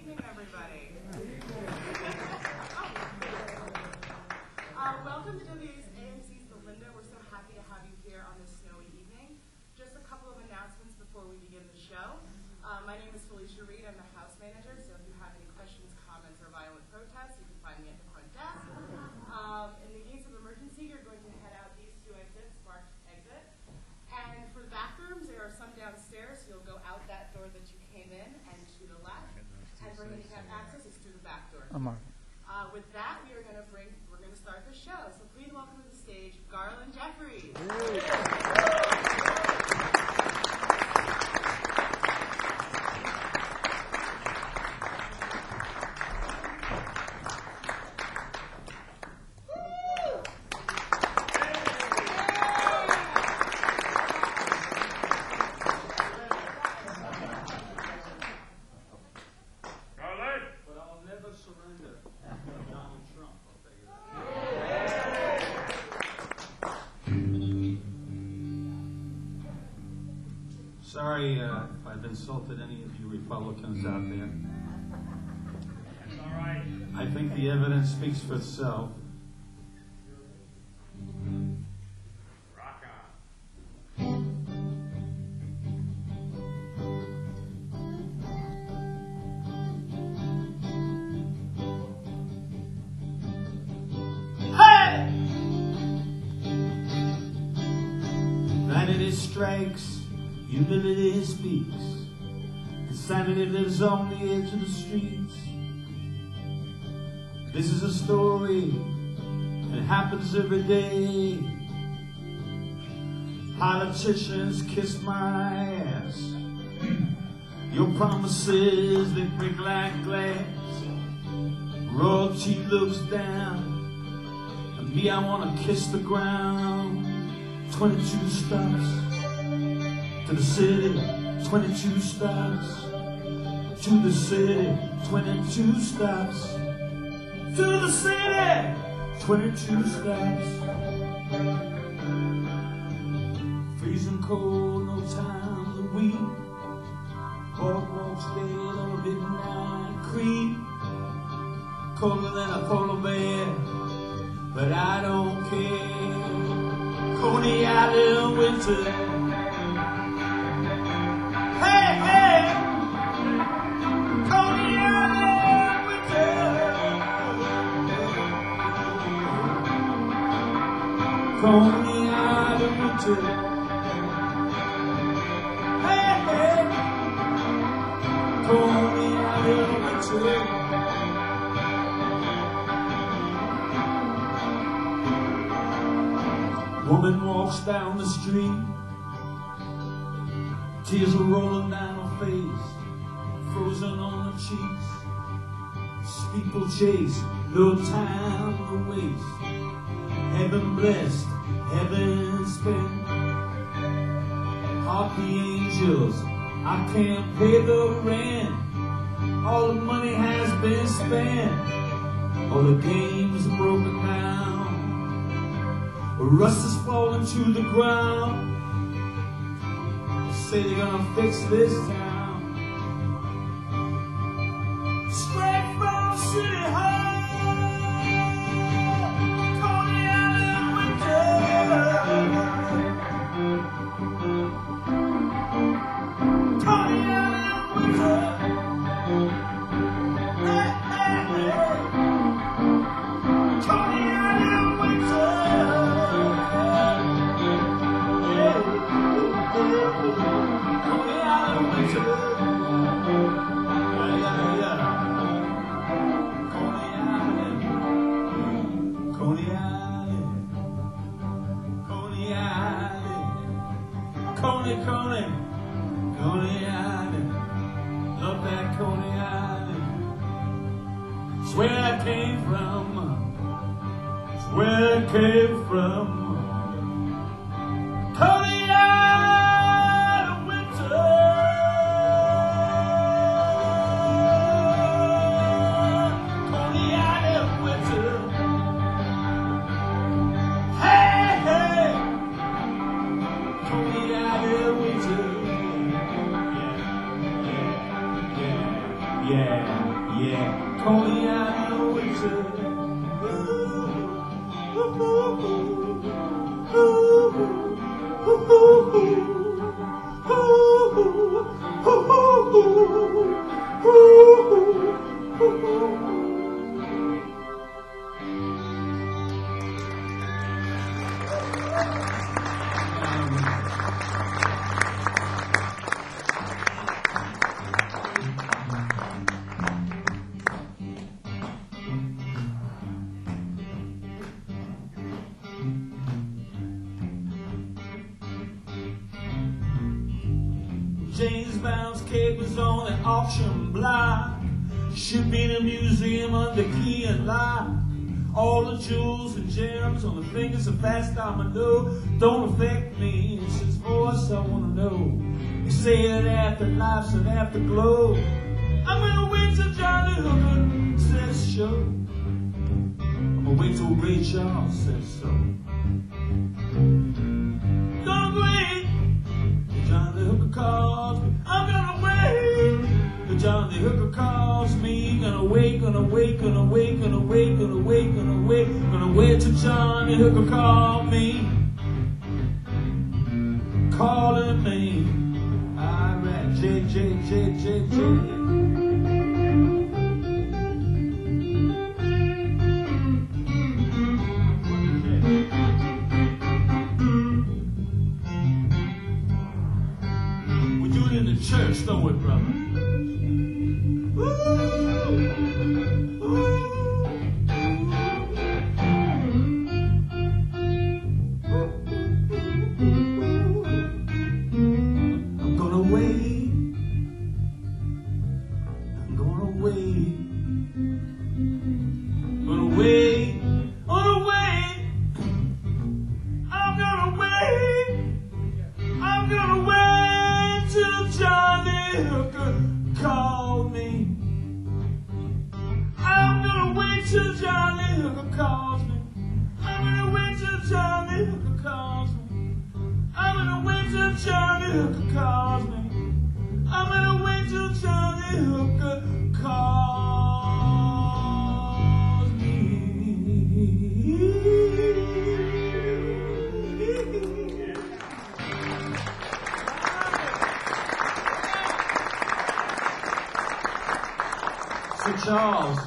evening, everybody. Welcome to WAMC's The Linda. We're so happy to have you here on this snowy evening. Just a couple of announcements before we begin the show. My name is Felicia Reed. I'm the house manager, so if you have any questions, comments, or violent protests, you can find me at the front desk. In the case of emergency, you're going to head out these two exits, marked exit. And for the bathrooms, there are some downstairs. You'll go out that door that you came in and to the left. And for handicap access, it's through the back door. With that, we're going to start the show. So please welcome to the stage, Garland Jeffries. Sorry if I've insulted any of you Republicans out there. That's all right. I think the evidence speaks for itself. Rock on. Hey! Vanity strikes, humility speaks. Insanity lives on the edge of the streets. This is a story that happens every day. Politicians kiss my ass. Your promises, they break like glass. Royalty looks down, and me, I wanna kiss the ground. 22 stops to the city, 22 stops to the city, 22 stops to the city, 22 stops. Freezing cold, no time to weep. Boardwalks dead on a midnight creep. Colder than a polar bear, but I don't care. Coney Island winter. Hey, hey! Coney Island winter. Coney Island winter. Hey, hey! Coney Island winter. Woman walks down the street, tears are rolling down her face, frozen on her cheeks. Steeplechase, no time to waste. Heaven blessed, heaven spent. Hark the angels, I can't pay the rent. All the money has been spent, all the games are broken down. Rust is falling to the ground. Say they're gonna fix this town. Straight from City Hall, Coney Island winter. Coney Island winter. Hey, hey, hey. Coney Island winter. Coney Island winter. Yeah, yeah. Coney Island. Coney Island. Coney Island. Coney Island. Love that Coney Island. It's where I came from. It's where I came from. Coney Island winter. Coney Island winter. Hey, hey. Coney Island winter. Yeah, yeah, yeah, yeah. Yeah, call me out in the winter. James Brown's cape is on the auction block. Should be in a museum under key and lock. All the jewels and gems on the fingers of fast domino don't affect me. It's his voice I wanna know. They say that afterlife's an afterglow. I'm gonna wait till Johnny Hooker says so. I'm gonna wait till Ray Charles says so. Gonna wait till Johnny Hooker calls me. I'm gonna wait till Johnny Hooker calls me. Gonna wait, gonna wait, gonna wait, gonna wait, gonna wait, gonna wait, gonna wait till Johnny Hooker call me. Calling me. Alright, J, J, J, J, J. Church, don't we, brother? I'm gonna wait. I'm gonna wait. Gonna wait. Gonna wait. I'm gonna wait. I'm gonna wait till Johnny Hooker called me. I'm gonna wait till Johnny Hooker calls me. I'm gonna wait till Johnny Hooker calls me. I'm gonna wait till Johnny Hooker calls me. I'm gonna wait till Johnny Hooker calls me. Charles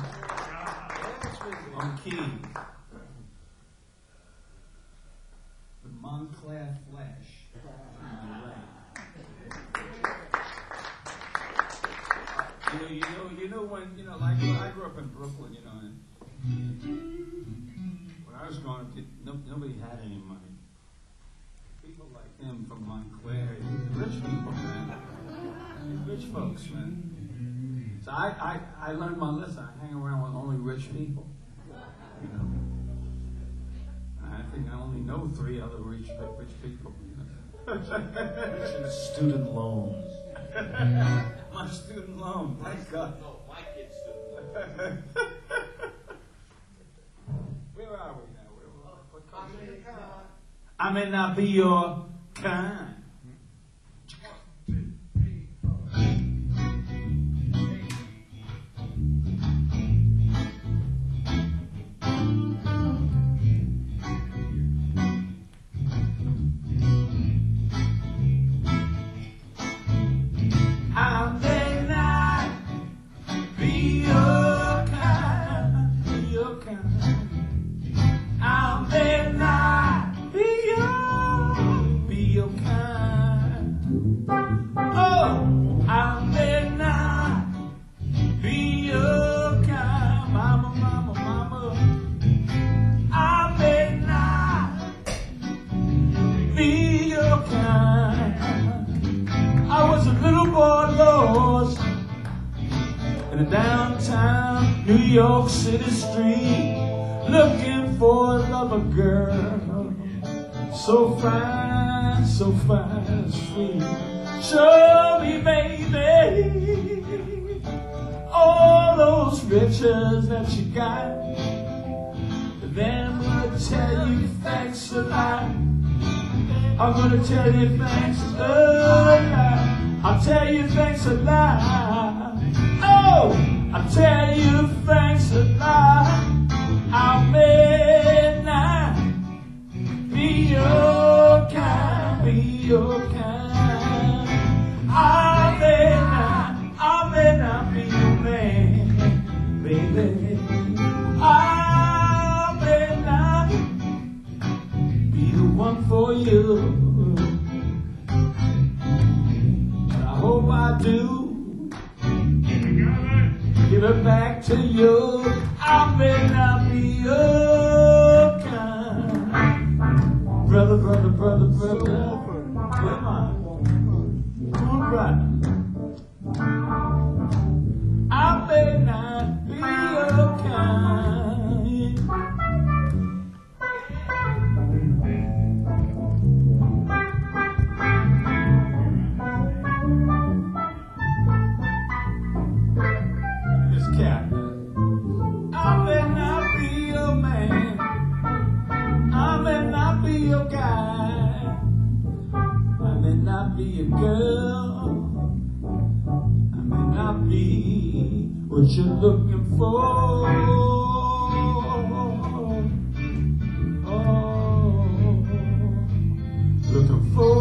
on keys. The Montclair Flash. You know when like I grew up in Brooklyn, and when I was growing up, nobody had any money. People like him from Montclair, rich people, man. Rich folks, man. So I learned my lesson. I hang around with only rich people. And I think I only know 3 other rich people. Student loans. My student loan, thank God. No, my kid's student loan. Where are we now? What country? I may not be your kind. Downtown New York City street, looking for a lover girl, so fine, sweet. Show me, baby, all those riches that you got. Then I'm gonna tell you thanks a lot. I'm gonna tell you thanks a lot. I'll tell you thanks a lot. Oh, I give it back to you. I may not be your kind. Brother, brother, brother, brother. Come on. All right. I may not be your kind. This cat. I may not be your man. I may not be your guy. I may not be your girl. I may not be what you're looking for. Oh, looking for.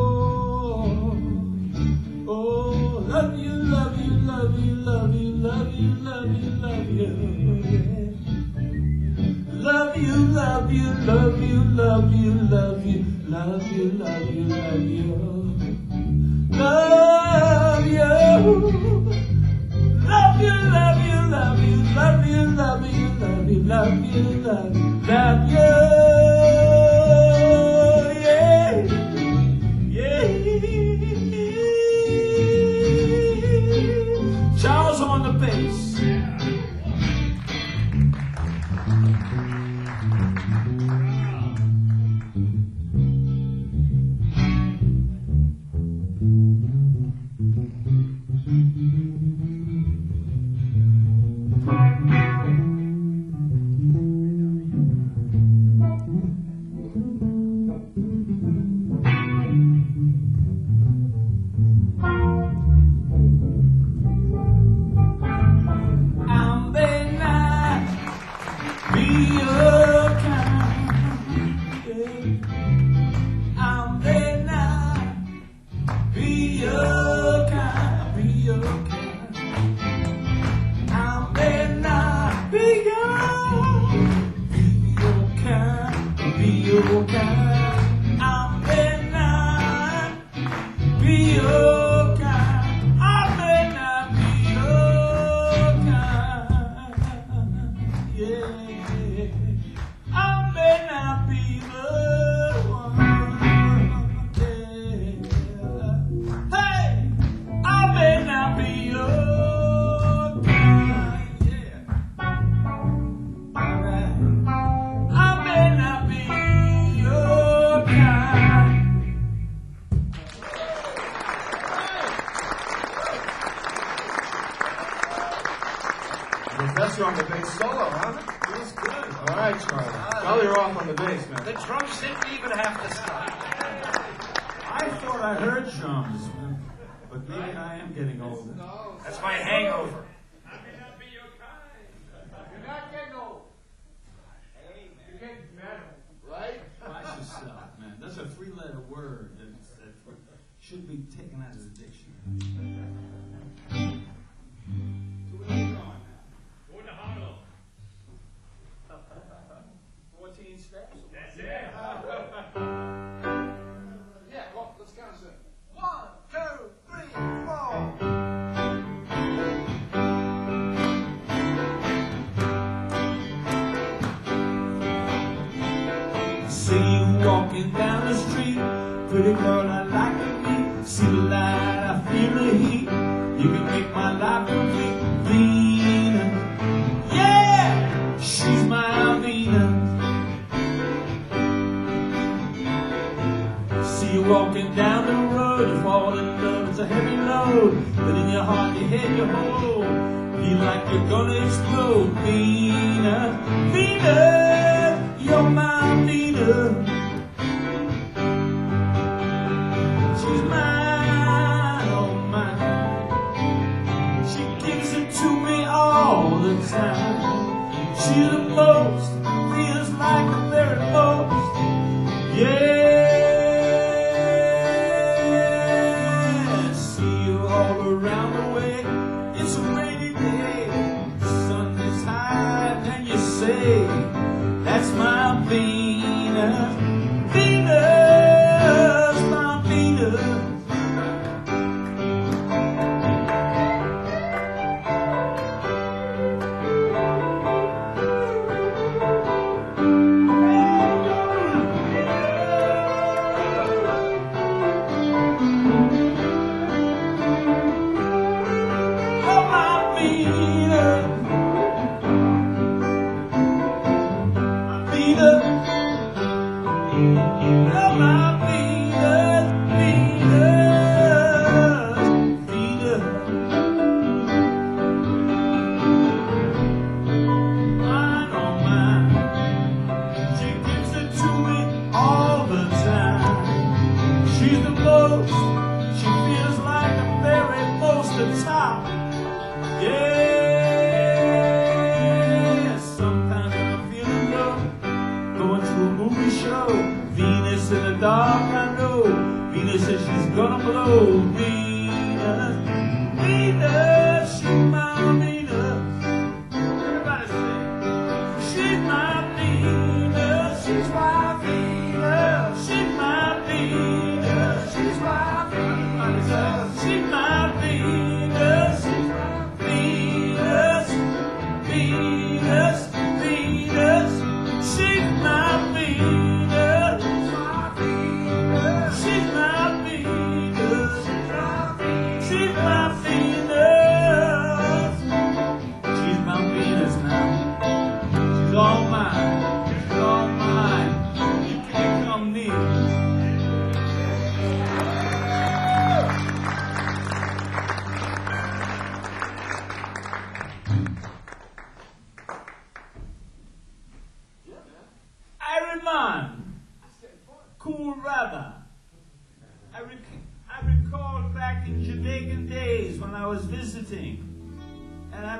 Oh, love you, love you, love you, love you, love you, love you, love you. Yeah. Love you, love you, love you, love you, love you, love you, love you, love you. Love you. Love you, love you, love you, love you, love you, love you, love you, love you, love you. Yeah, yeah. Charles on the bass. Professor on the bass solo, huh? Feels good. All right, Charlie. Charlie, you're off on the bass, man. The drums didn't even have to stop. I thought I heard drums, but maybe I am getting older. That's my hangover. I may not be your kind. You're not getting old. Hey, man. You're getting better, right? Watch yourself, man. That's a three-letter word that should be taken out of the dictionary. So where are we going now? Going to Harlow. 14 steps? That's it. Yeah, well, let's count us in. 1, 2, 3, 4. See you walking down the street, pretty girl I like to meet. See the light, I feel the heat. You can make my life complete. Venus, yeah, she's my Venus. See you walking down the road, you fall in love, it's a heavy load. But in your heart, your head, you hold. Feel like you're gonna explode. Venus, Venus, you're my Venus. She's mine, oh mine. She gives it to me all the time. She's the most, feels like the very most. Yeah, see you all around the way. It's a rainy day, the sun is high, and you say, that's my Venus, Venus, my Venus.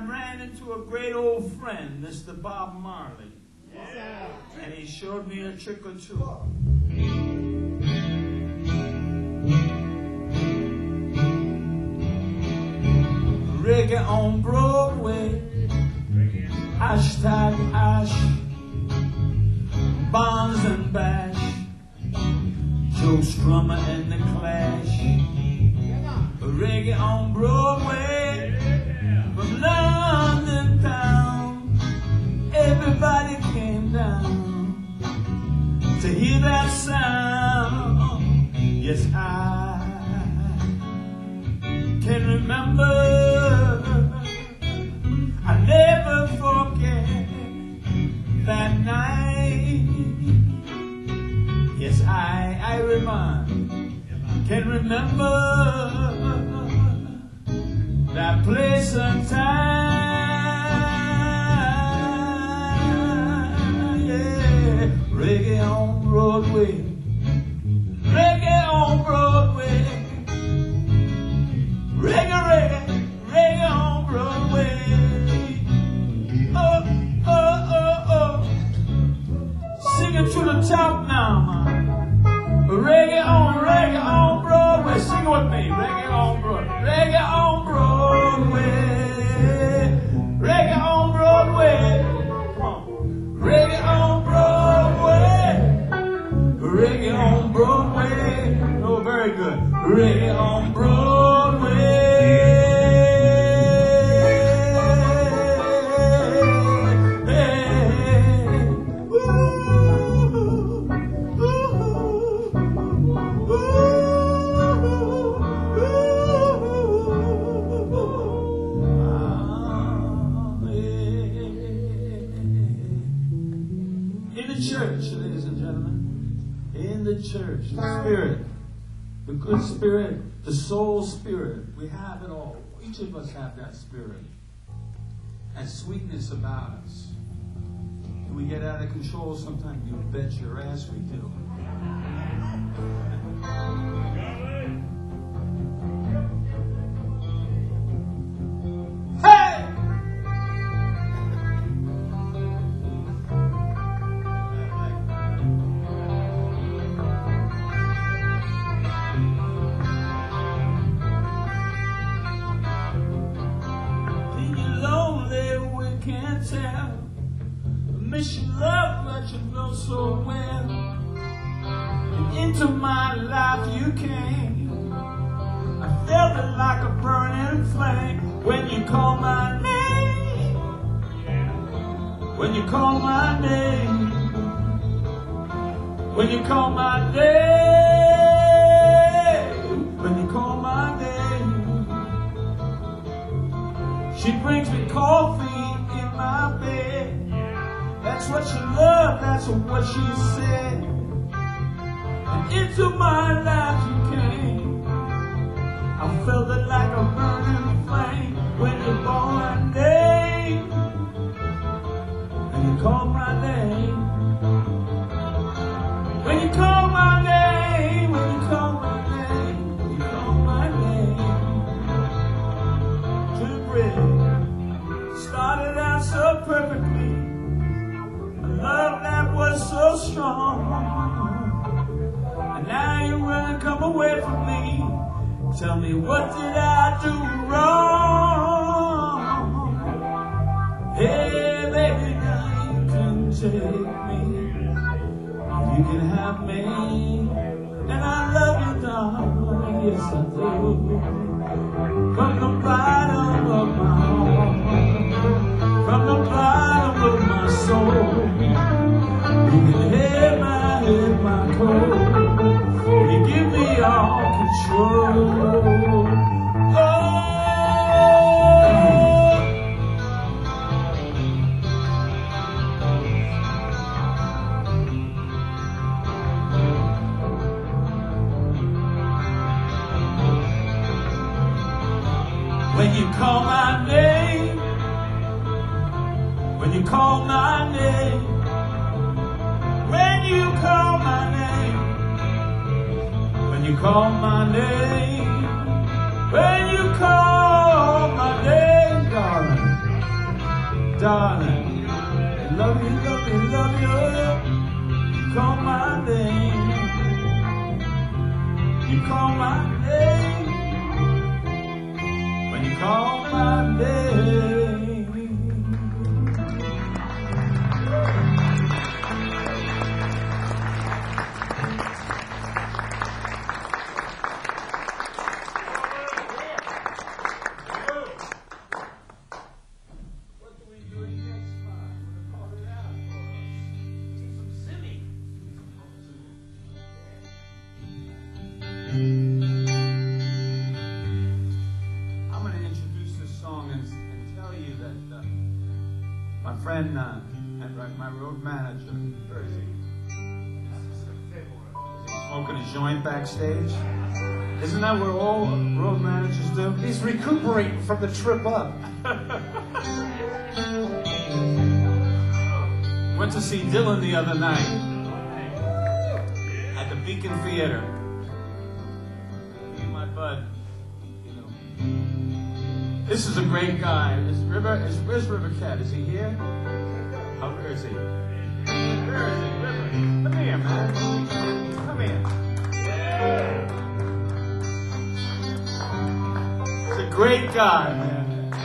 ran into a great old friend, Mr. Bob Marley. And he showed me a trick or two. Reggae on Broadway, hashtag Ash, Bonds and Bash, Joe Strummer and the Clash. Reggae on Broadway, from London town, everybody came down to hear that sound. Yes, I can remember, I never forget that night. Yes, I can remember that place and time. Yeah, reggae on Broadway, reggae on Broadway, reggae, reggae, reggae on Broadway. Oh, oh, oh, oh. Sing it to the top now, man. Reggae on Broadway. Sing it with me. Reggae on Broadway. Reggae on Broadway. Reggae on Broadway. Come on. Reggae on Broadway. Reggae on Broadway. Oh, very good. Reggae on Broadway. Church, the Spirit, the good Spirit, the soul Spirit. We have it all. Each of us have that Spirit, that sweetness about us. And we get out of control sometimes. You bet your ass we do. Hey! Tell. Miss your love, but you know so well. And into my life you came. I felt it like a burning flame when you called my name. When you called my name. When you called my name. When you called my name. She brings me coffee in my bed. That's what she loved, that's what she said. And into my life you came. I felt it like a burning flame when you called my name. When you called my name. When you called my name. When you called my name. When you called my name. To breathe. Started out so perfectly, a love that was so strong, and now you wanna come away from me. Tell me, what did I do wrong? Hey baby, now you can take me, you can have me, and I love you darling, yes I do. From the bottom of my heart, from the bottom of my soul, you can have my cold. You give me all control. Oh. When you call my name. When you call my name, when you call my name, when you call my name, when you call my name, darling, darling. Love you, love you, love you. You call my name. You call my name. When you call my name. My friend and my road manager, where is he? Smoking a joint backstage. Isn't that what all road managers do? He's recuperating from the trip up. Went to see Dylan the other night at the Beacon Theater. Me and my bud, you know. This is a great guy. Where's River Cat? Is he here? Oh, where is he? Where is he? River. Come here, man. Come here. He's a great guy, man.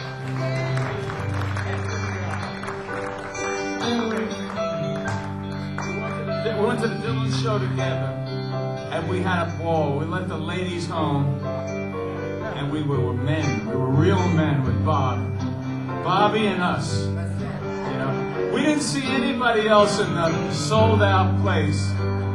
We went to the Dylan show together, and we had a ball. We let the ladies home. And we were men. We were real men with Bob. Bobby and us. You know, we didn't see anybody else in the sold-out place.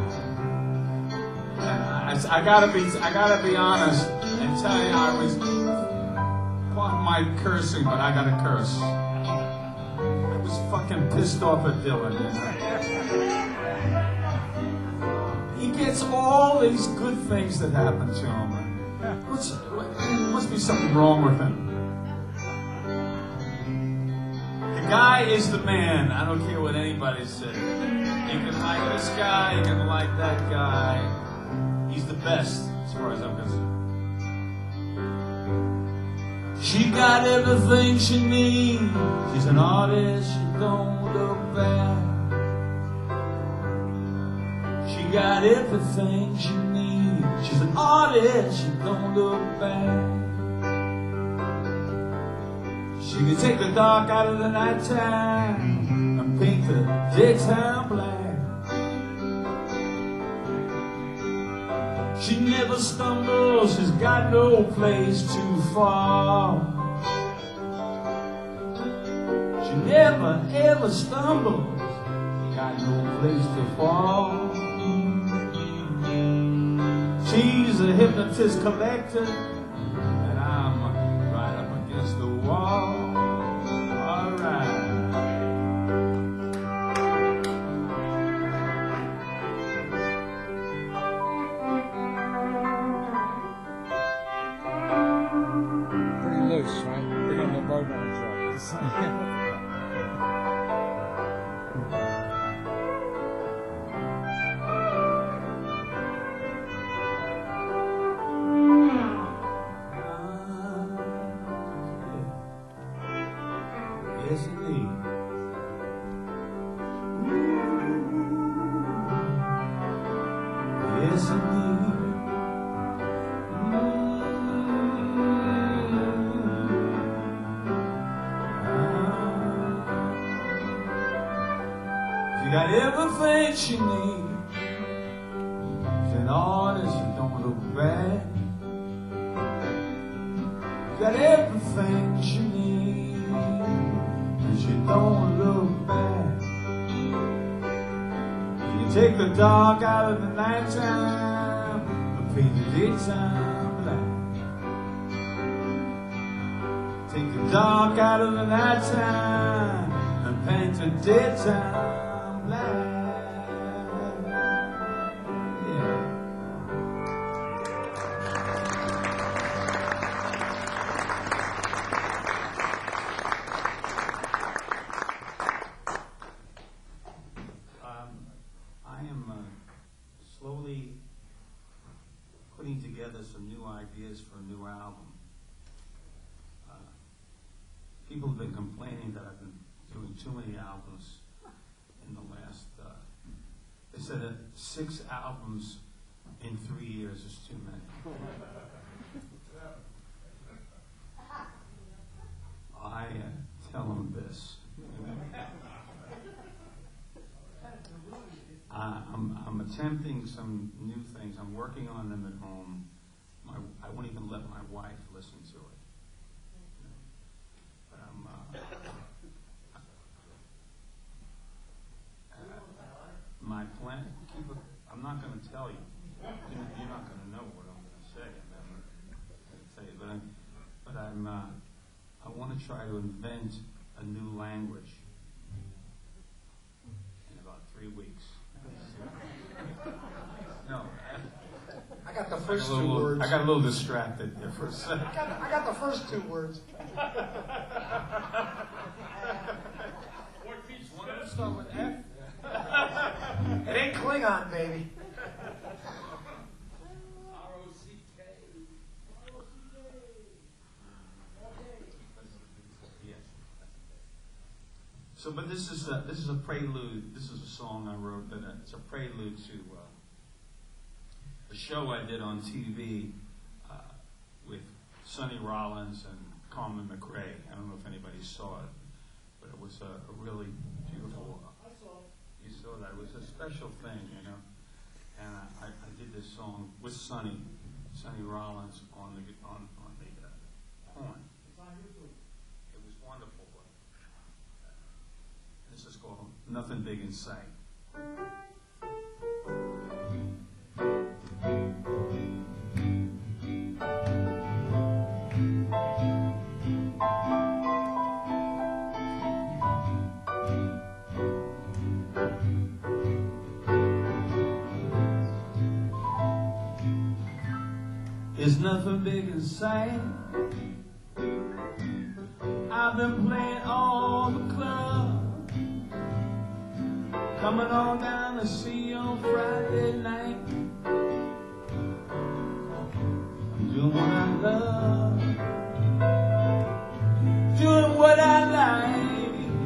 And I gotta be honest and tell you, I was, pardon my cursing, but I gotta curse. I was fucking pissed off at Dylan. He gets all these good things that happen to him. Must be something wrong with him. The guy is the man. I don't care what anybody says. You can like this guy, you can like that guy. He's the best, as far as I'm concerned. She got everything she needs. She's an artist, she don't look bad. She got everything she needs. She's an artist, she don't look bad. She can take the dark out of the nighttime and paint the daytime black. She never stumbles, she's got no place to fall. She never ever stumbles, she got no place to fall. She's a hypnotist collector, and I'm right up against the wall. All right. Pretty loose, right? Bring in the road manager. Yes, indeed. Yes, indeed. She got everything she needs. She's an artist, she don't look bad. She got everything she needs. And she don't look bad. You take the dark out of the nighttime and paint the daytime black. Take the dark out of the nighttime and paint the daytime black. Yeah. I am slowly putting together some new ideas for a new album. People have been complaining that I've been said that 6 albums in 3 years is too many. I tell them this. I'm attempting some new things. I'm working on them at home. I won't even let my wife listen to it. But my plan. I'm not going to tell you. You're not going to know what I'm going to say. But I want to try to invent a new language in about 3 weeks. No. I got the first 2 words. I got a little distracted there for a second. I got the first 2 words. One of them start with F. It ain't Klingon, baby. R-O-C-K. Yes. So, but this is a prelude. This is a song I wrote that it's a prelude to a show I did on TV with Sonny Rollins and Carmen McRae. I don't know if anybody saw it, but it was a really beautiful. I saw it. You saw that. It was a special thing, you know. And I did this song with Sonny Rollins on the horn. It's on YouTube. It was wonderful. This is called Nothing Big in Sight. There's nothing big in sight. I've been playing all the clubs, coming on down to see you on Friday night. I'm doing what I love, doing what I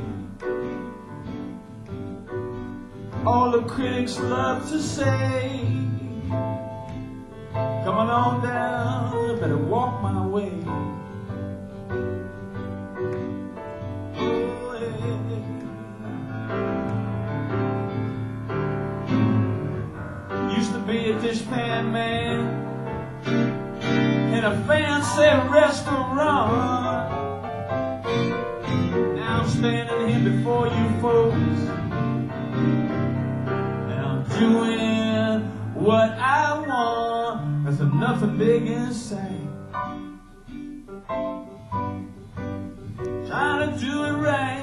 like. All the critics love to say, coming on down, you better walk my way. Oh, yeah. Used to be a dishpan man in a fancy restaurant. Now I'm standing here before you folks, and I'm doing what I want. There's nothing big in sight. Trying to do it right.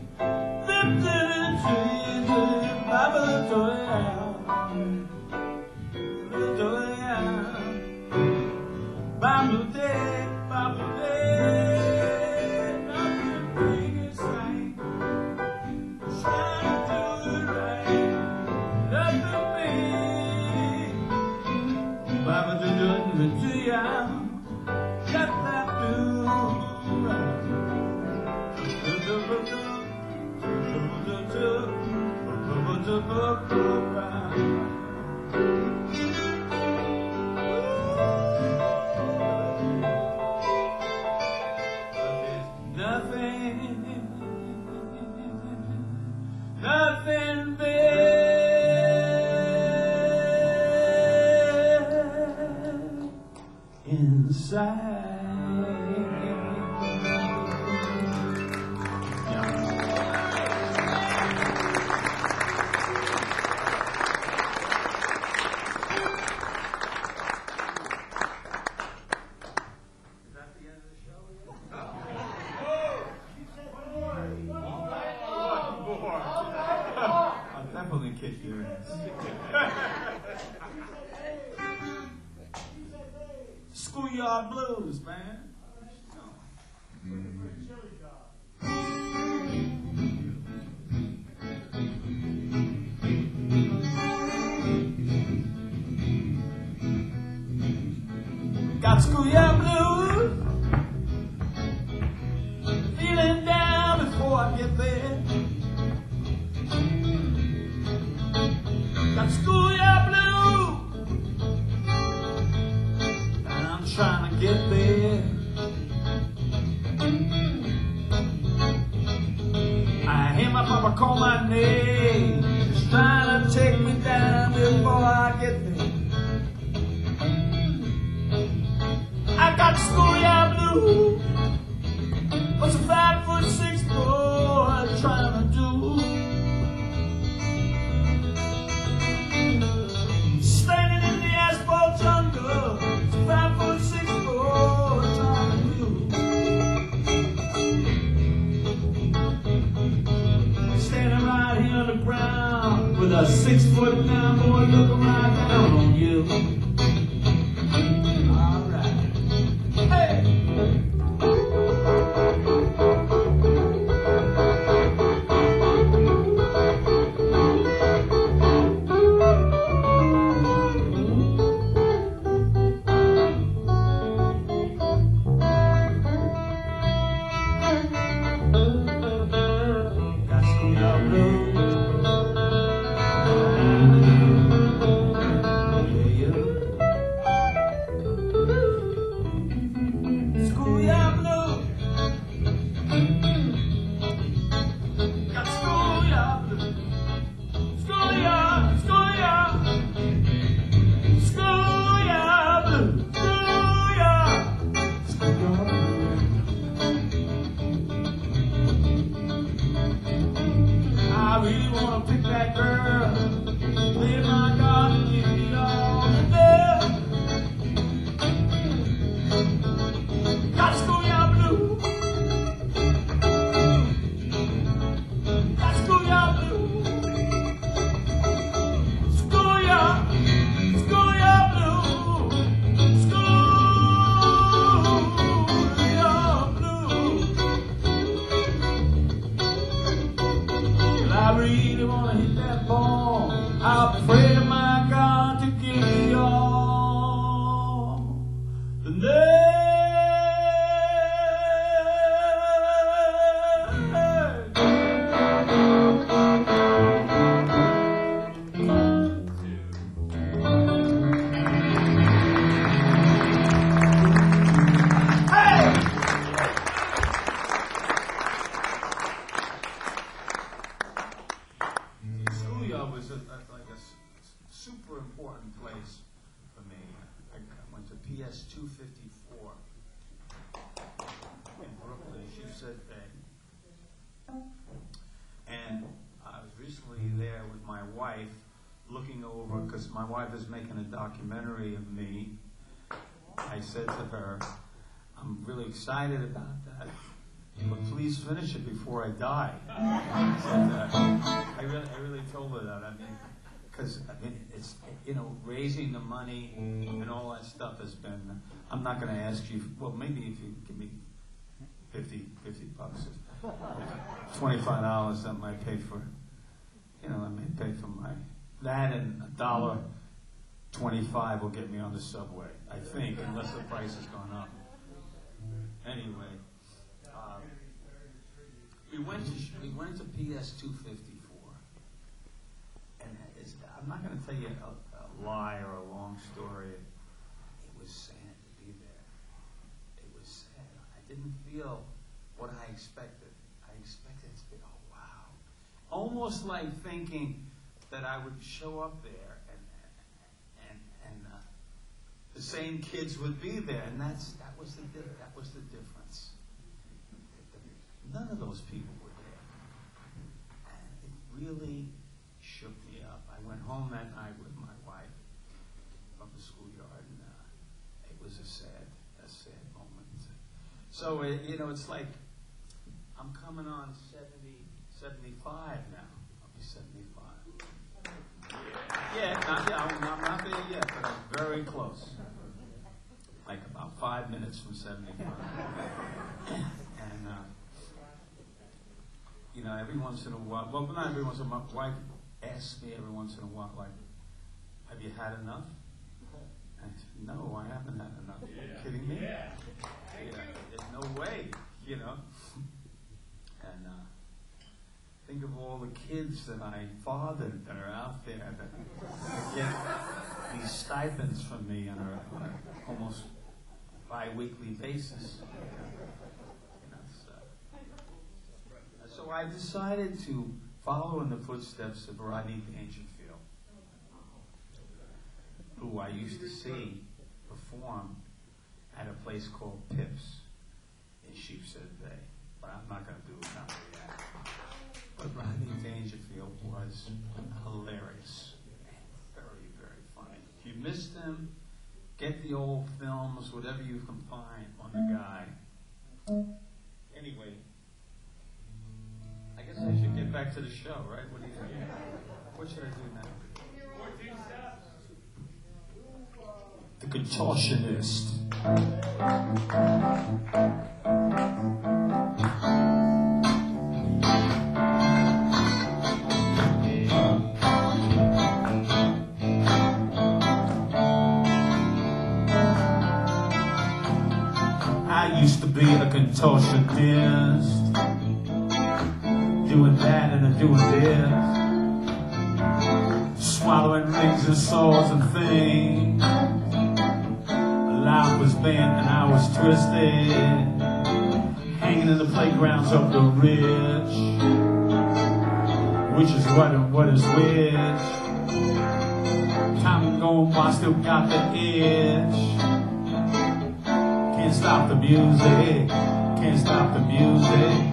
Nothing big inside. Schoolyard blues, man. Got schoolyard blues, feeling down before I get there. Got my mama call my name. She's trying to take me down before I get there. I got schoolyard blues. What's a 5'6" boy trying to do? Standing in the asphalt jungle, it's a 5'6" boy trying to do. Standing right here on the ground with a 6'9" boy looking right down on you. All right, hey. Super important place for me. I went to PS 254 in Brooklyn. She said that. And I was recently there with my wife, looking over, because my wife is making a documentary of me. I said to her, I'm really excited about that, but please finish it before I die. I really told her that. I mean, because it's, raising the money and all that stuff has been, I'm not going to ask you, well, maybe if you give me $50 $25, that might pay for, that, and $1.25 will get me on the subway, I think, unless the price has gone up. Anyway, we went to PS 254, and I'm not going to tell you a lie or a long story. It was sad to be there. It was sad. I didn't feel what I expected. I expected it to be, oh wow, almost like thinking that I would show up there and the same kids would be there, and that was the difference. None of those people were there, and it really shook me up. I went home that night with my wife from the schoolyard, and it was a sad moment. So it's like I'm coming on 75 now. I'll be 75. I'm not there yet, but I'm very close. Like about 5 minutes from 75. And every once in a while, well, not every once in a while, my wife asks me every once in a while, like, have you had enough? And I said, no, I haven't had enough. Are you kidding me? There's no way, And think of all the kids that I fathered that are out there that get these stipends from me on a almost bi-weekly basis. So So I decided to follow in the footsteps of Rodney Dangerfield, who I used to see perform at a place called Pips in Sheepshead Bay. But I'm not going to do a number yet. But Rodney Dangerfield was hilarious and very, very funny. If you missed him, get the old films, whatever you can find on the guy. Anyway, I guess I should get back to the show, right? What do you think? What should I do now? 14 steps. The Contortionist. I used to be a contortionist, doing that and doing this, swallowing rings and swords and things. Life was bent and I was twisted, hanging in the playgrounds of the rich, which is what is which. Time ago, I still got the itch. Can't stop the music, can't stop the music.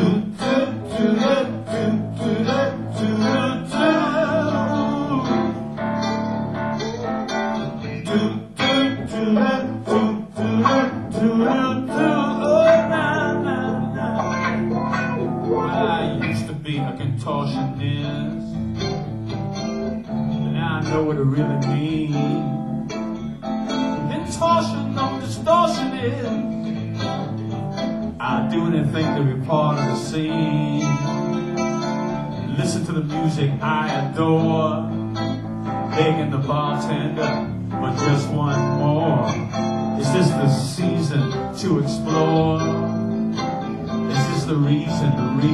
I used to be a contortionist, and now I know what it really means. Contortion, no distortion is. I'd do anything to be part of the scene. Listen to the music I adore, begging the bartender for just one more. Is this the season to explore? Is this the reason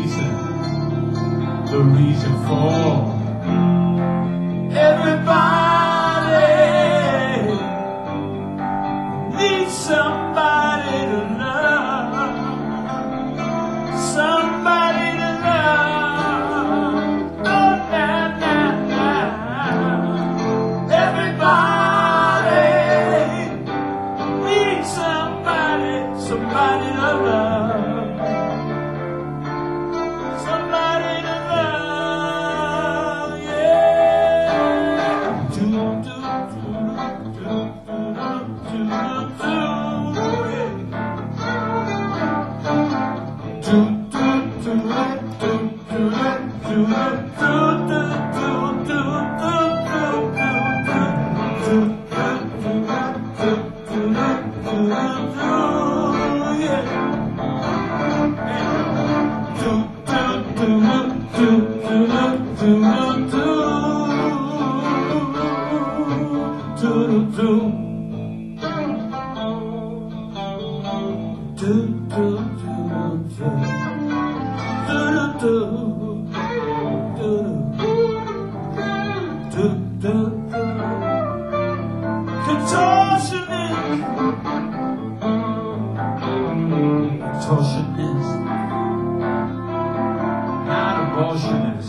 for everybody needs somebody to love, somebody to love. Oh, na, na, na. Everybody needs somebody, somebody to love. Somebody to love, yeah. Do, do, do, do, do, do. Contortionist, not abortionist.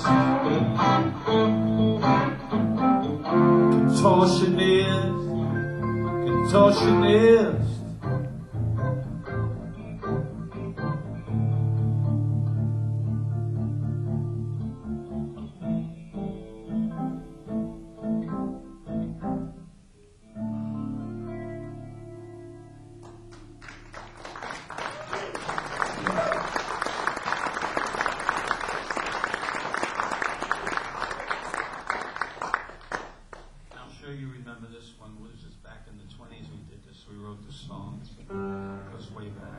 Contortionist. You remember this one? Was just back in the 20s we did this. We wrote this song. It goes way back.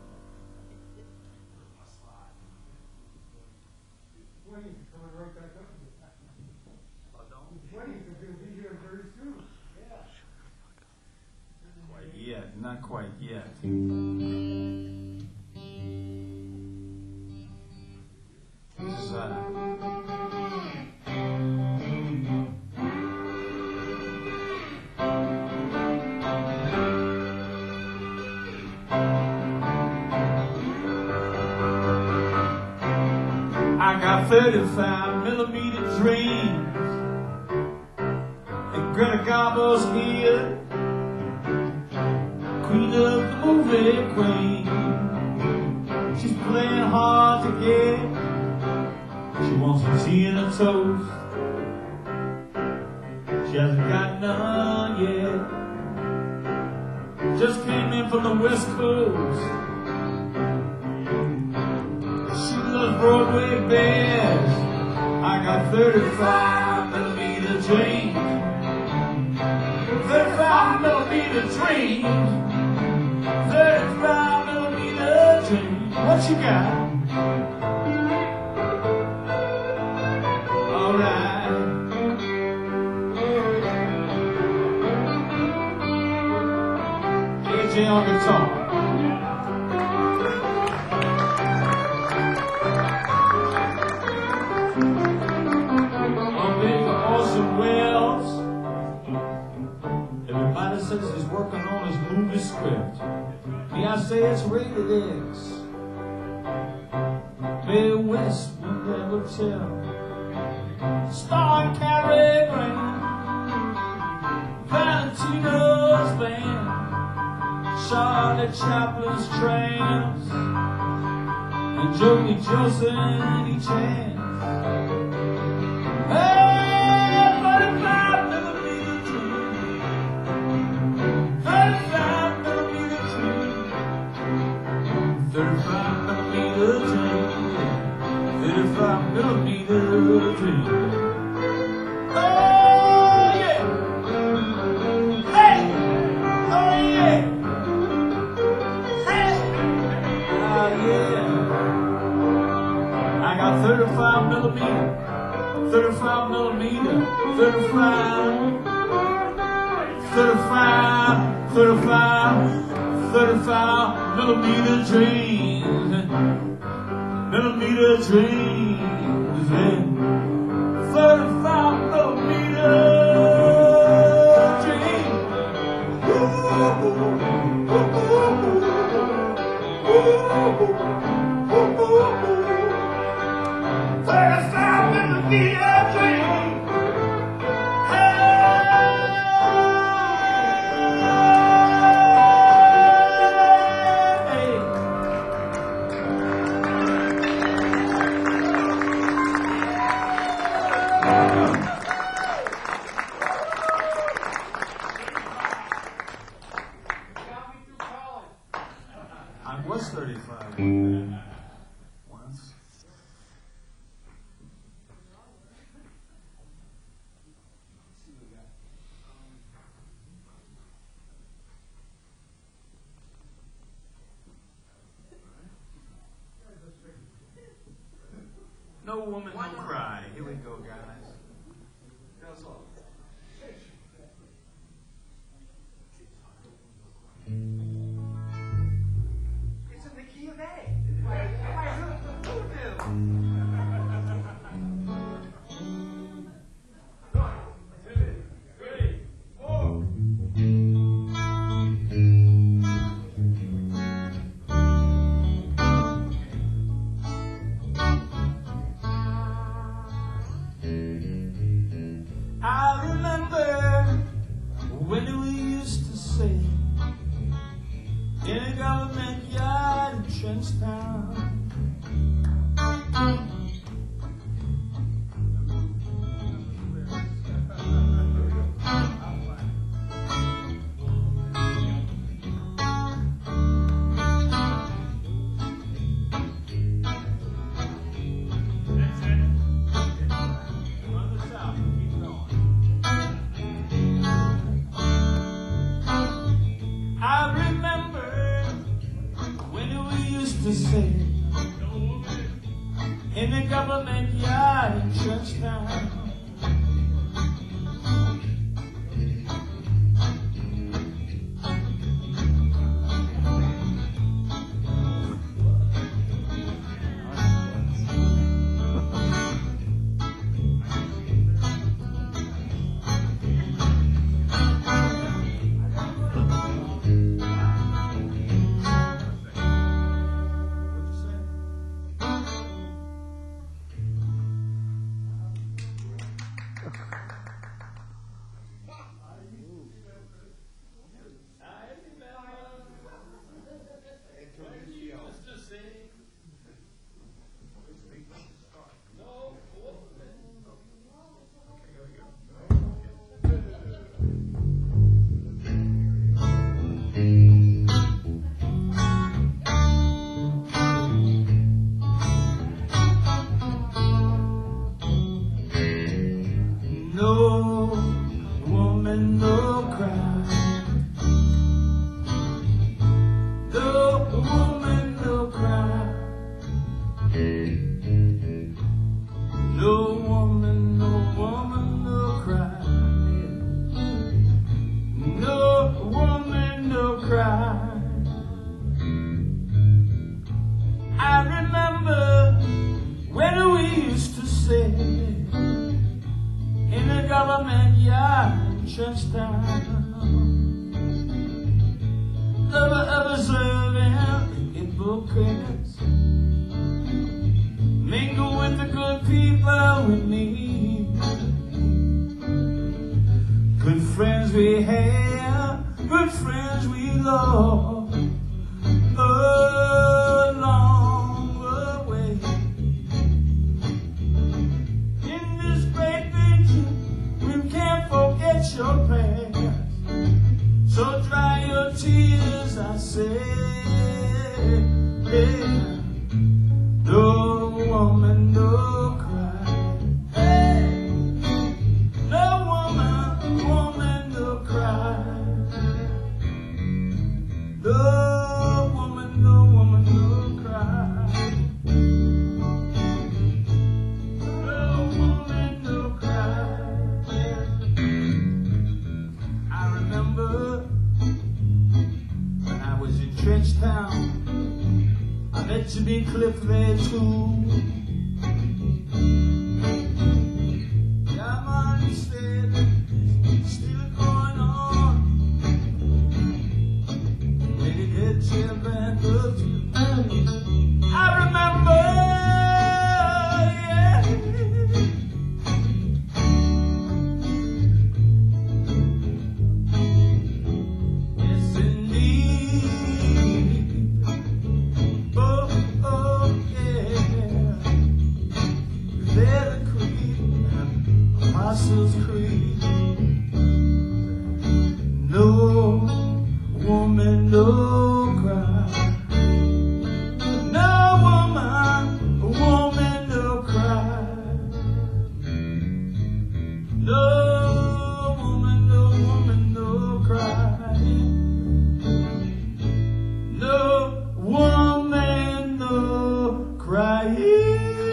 Coming right back up. Pardon? 20s are going to be here very soon. Quite yet. Not quite yet. This is I got 35 millimeter dreams, and Greta Garbo's here, queen of the movie queen. She's playing hard to get. She wants some tea and a toast. She hasn't got none yet. Just came in from the West Coast. She loves Broadway bands. I got 35 millimeter dreams. 35 millimeter dreams. 35 millimeter dreams. What you got? Alright. AJ on guitar. On big Orson Welles. Everybody says he's working on his movie script. Me, I say it's rated X. Mae West will never tell. Starring Cary Grant, Valentino's band, Charlie Chaplin's Trams, and Jody Joseph and each hand. Hey, 35 millimeter dream, 35 millimeter dream, 35 millimeter dream, 35 millimeter dream. Oh yeah! Hey! Oh yeah! Hey! Ah yeah! I got 35 millimeter, 35 millimeter, 35, 35, 35, 35 millimeter dreams, millimeter dreams, yeah. 35 millimeter dreams. 35 millimeter dreams. I was 35 once. No woman, no cry. Here we go, guys. That's all. It's in the key of A. Who knew? I remember when we used to sing in a government yard in Trenchtown. I remember when we used to sing in the government yard in Trenchtown. used to say in the government yard in Trenchtown. Observing in bouquets, mingle with the good people with me. Good friends we have, good friends we lost along the way. In this great picture, we can't forget your past. So dry your tears, I say, yeah. No woman, no cry. Hey, no woman, no cry. No woman, no cry. No woman, no cry. I remember when I was in Trenchtown, I met Jimmy Cliff there too. Yeah, man, he said it's still going on. When he did Jim back up to I remember, yeah. Yes, indeed. Oh, yeah. They're the creed, Apostles' Creed. No woman, no cry. No woman, no cry. No woman, no cry. No woman, no crying.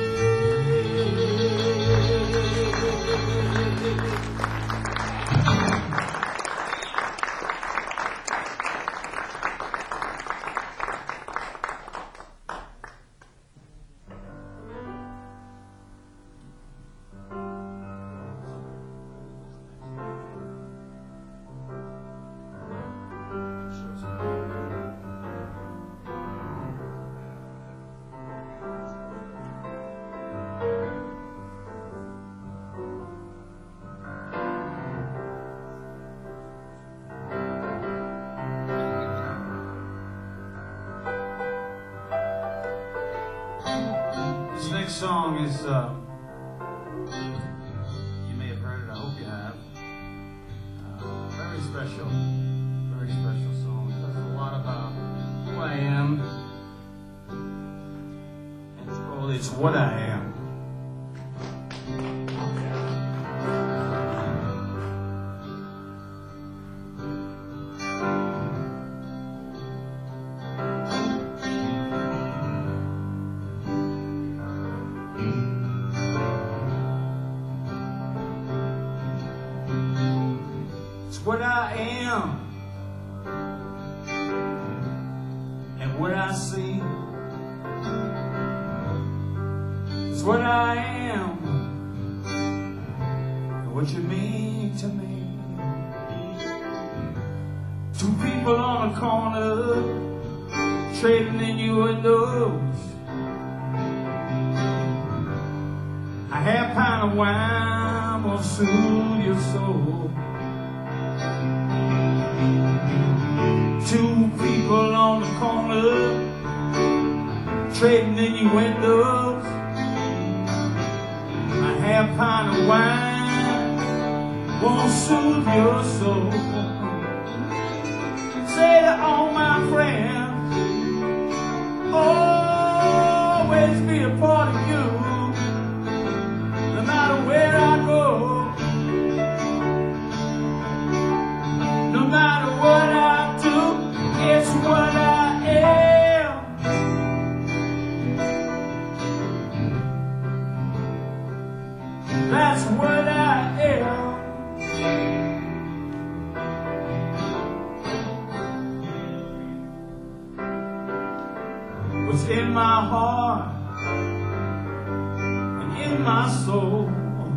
This next song is, you may have heard it, I hope you have. Very special song. It does a lot about who I am. And it's called It's What I Am. It's what I am and what I see. It's what I am and what you mean to me. Two people on a corner trading innuendos. A half pint of wine will soothe your soul. Two people on the corner trading innuendos. A half pint of wine won't soothe your soul. Say to all my friends, always be a part of you. No matter where I go, no matter what I do, it's what I am. That's what I am. What's in my heart and in in my soul.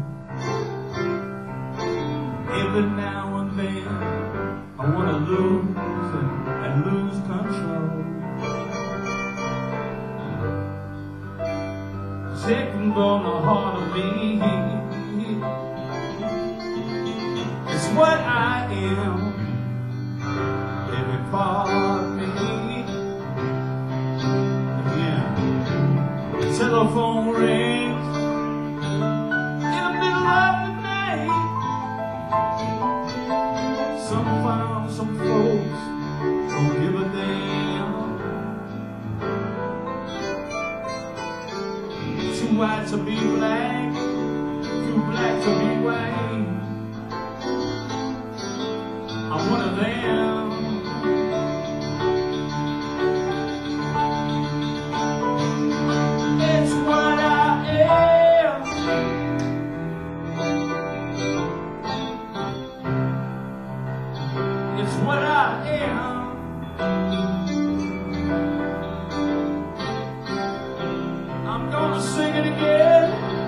Every now and then I wanna lose and lose control. Taking on the heart of me, it's what I am, every part of me. Yeah. The telephone rings in the middle of the night. Some folks don't give a damn. Too white to be black, too black to be white. I'm one of them. It's what I am. It's what I am. I'm gonna sing it again.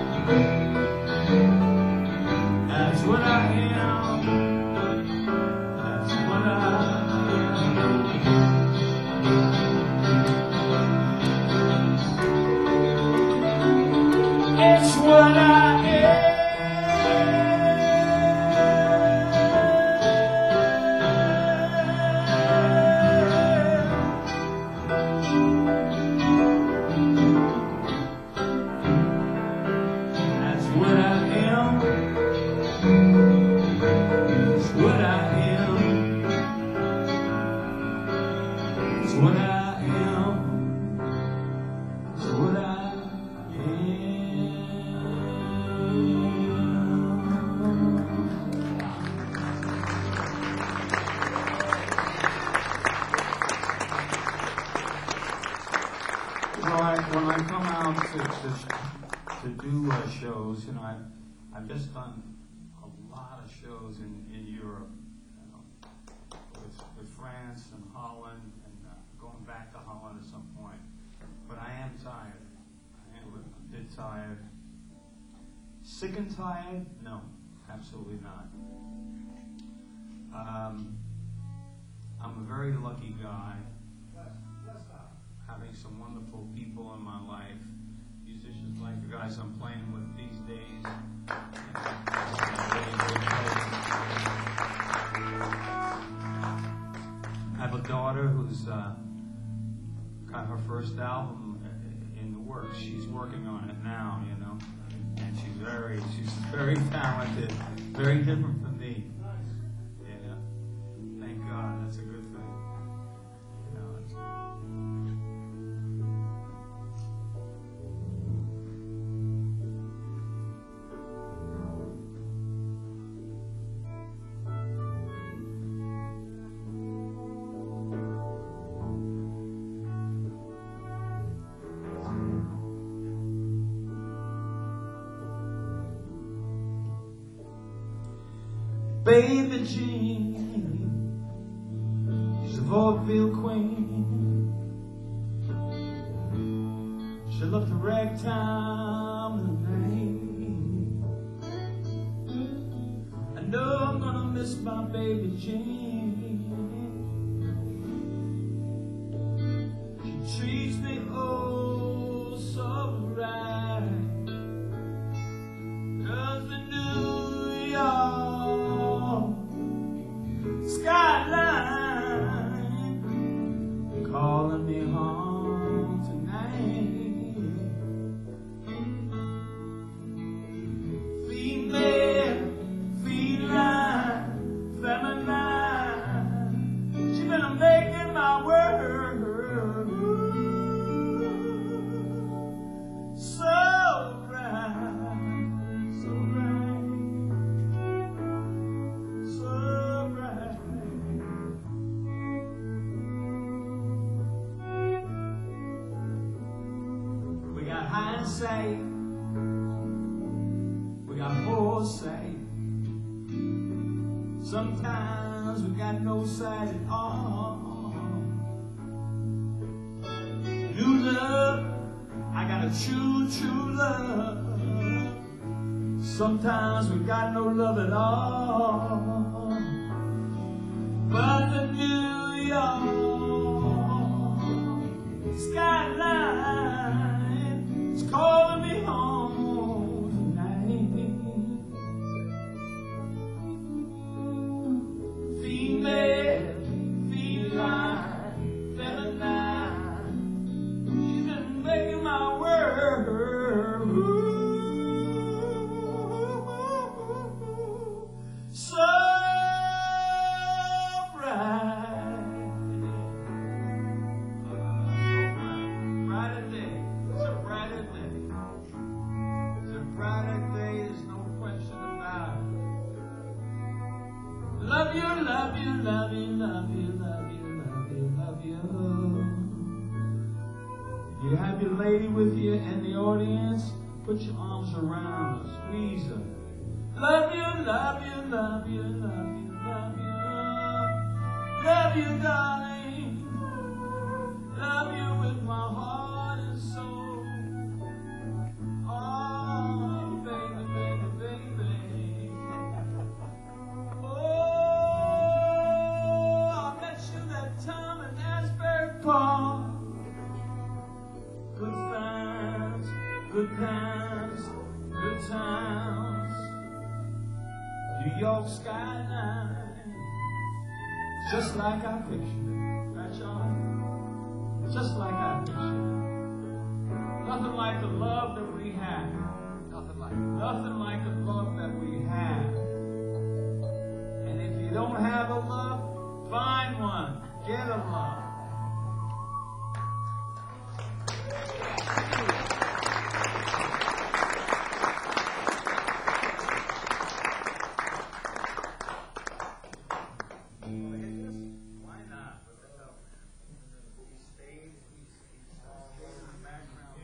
That's what I am. That's what I am. It's what I am. That's what I am. It's what I am. It's what I am. It's what I am. When I come out to do shows, I've just done a lot of shows in Europe, with France and Holland, and going back to Holland at some point. But I am tired. I am a bit tired. Sick and tired? No, absolutely not. I'm a very lucky guy, having some wonderful people in my life, musicians like the guys I'm playing with these days. I have a daughter who's got her first album in the works. She's working on it now, and she's very talented, very different from me. Yeah, thank God, that's a good thing. Baby Jean, she's a vaudeville queen. She loved the ragtime and the rain. I know I'm gonna miss my baby Jean. She treats me oh so right. 'Cause the New York skyline calling me home tonight. Female, feline, feminine, she been making my world so right, so right, so right. We got hindsight, we got foresight. Sometimes we got no sight at all. New love, I got a true love. Sometimes we got no love at all. But the New York skyline is calling me home tonight. Female, feline, feminine, she's been making my world so bright. Brighter day, it's a brighter day. It's a brighter day, there's no question about it. Love you, love you, love you, love you, love you, love you, love you. You have your lady with you in the audience, put your arms around her, squeeze her. Love you, love you, love you, love you, love you. Love you, darling. Love you with my heart and soul. Oh, baby, baby, baby. Oh, I met you that time in Asbury Park. Good times, good times, good times. New York skyline, just like I pictured it, right, Sean? Just like I pictured it. Nothing like the love that we have. Nothing like the love that we have. And if you don't have a love, find one. Get a love. Why not? What the hell? He stayed, he's in the background.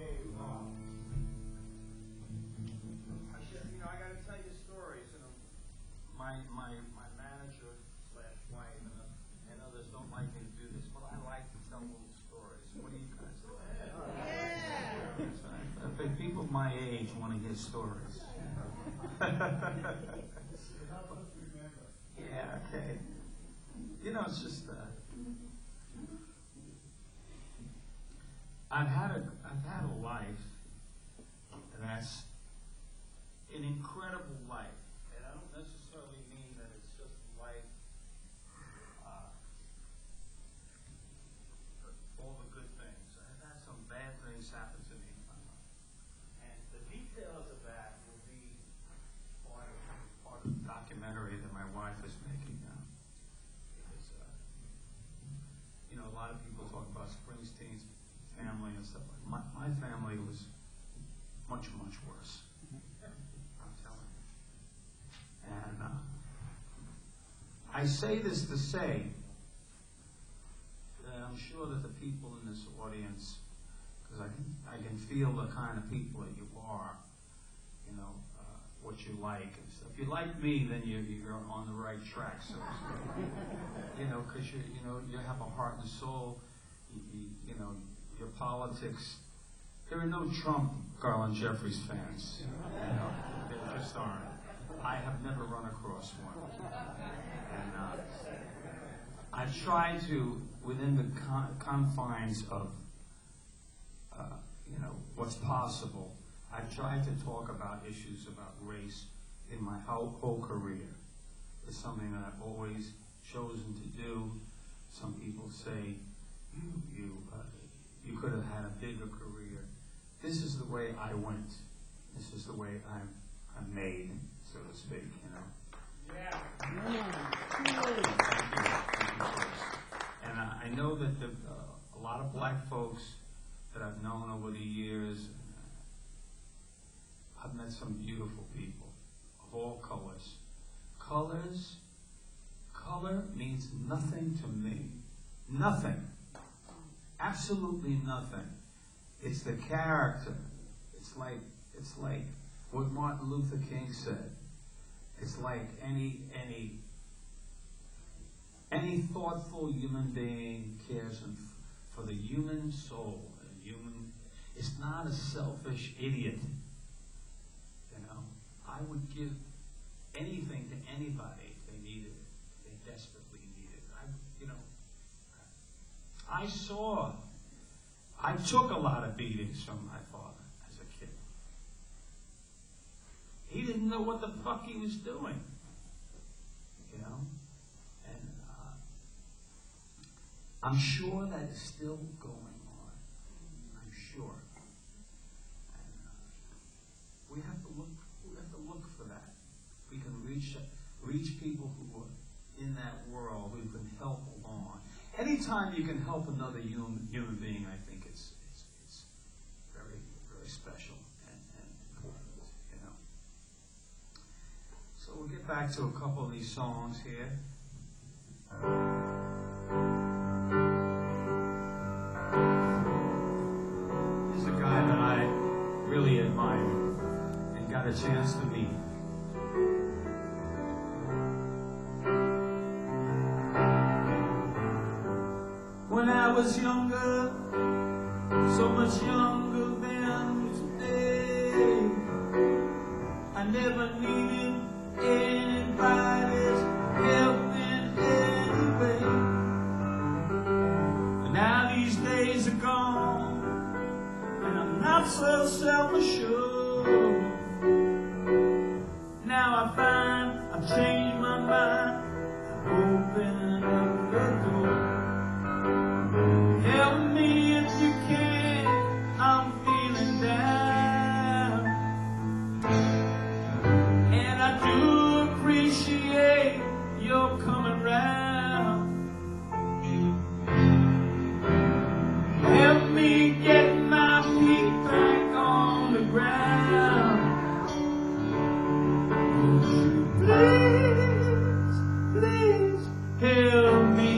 I gotta tell you stories. My manager / wife and others don't like me to do this, but I like to tell little stories. What do you guys think? I think people my age want to hear stories. Yeah, okay. It's just I've had a life that's an incredible life, and I don't necessarily mean that it's just life, all the good things. I've had some bad things happen to me in my life, and the details of that will be part of the documentary that my wife is making now. Because a lot of people talk about Springsteen's family and stuff like that. My family was much, much worse. I'm telling you. And I say this to say that I'm sure that the people in this audience, because I can feel the kind of people that you are, what you like and stuff. If you like me, then you're on the right track, so to speak. Because you have a heart and soul. Your politics. There are no Trump, Garland Jeffries fans. There just aren't. I have never run across one. And I've tried to, within the confines of what's possible, I've tried to talk about issues about race in my whole career. It's something that I've always chosen to do. Some people say you could have had a bigger career. This is the way I went. This is the way I'm made, so to speak. Yeah. Thank you. And I know that a lot of black folks that I've known over the years. I've met some beautiful people of all colors. Color means nothing to me. Nothing. Absolutely nothing. It's the character. It's like what Martin Luther King said. It's like any thoughtful human being cares for the human soul. It's not a selfish idiot. I I would give anything to anybody if they needed it. They desperately needed it. I took a lot of beatings from my father as a kid. He didn't know what the fuck he was doing, you know? And I'm sure that is still going on. I'm sure. And we have to look for that. We can reach people who are in that world, who can help along. Anytime you can help another human being, I think it's very, very special and important, you know. So we'll get back to a couple of these songs here. Here's a guy that I really admire and got a chance to meet. When I was younger, so much younger than today, I never needed anybody's help in any way. But now these days are gone, and I'm not so self-assured. Now I find I've changed my mind, I've opened up the door. Help me if you can, I'm feeling down. And I do appreciate your coming round. Help me get my feet back on the ground. Please, please help me.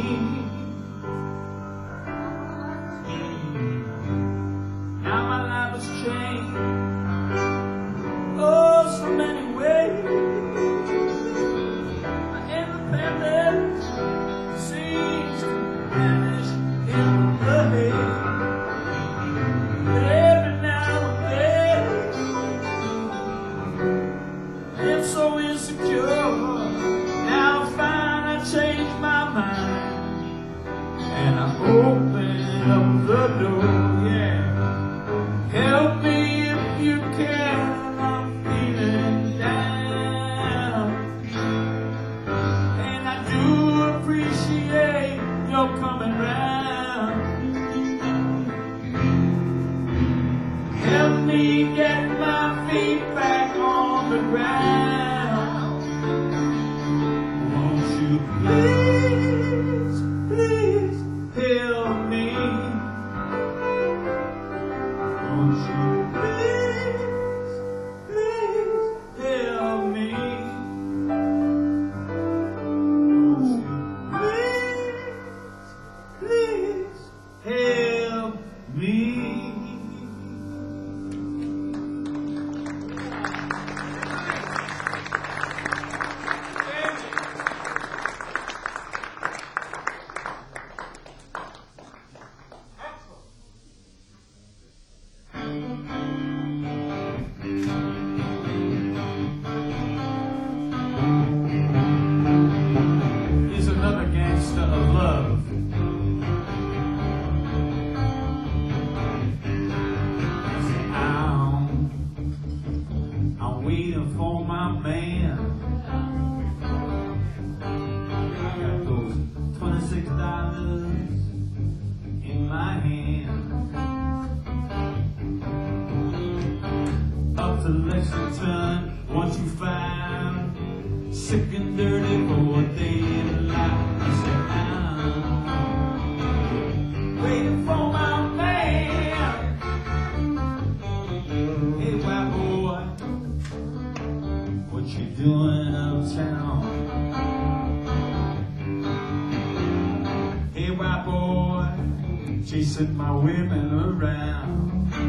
Chasing my women around,